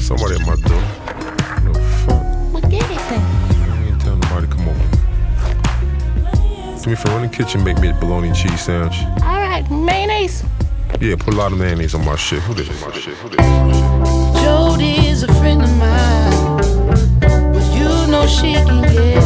Somebody at my door. No fuck. Well, get it then. I ain't telling nobody to come over. Do me a favor, run in the kitchen, make me a bologna and cheese sandwich. All right, mayonnaise. Yeah, put a lot of mayonnaise on my shit. Who this? Jody's a friend of mine, but you know she can get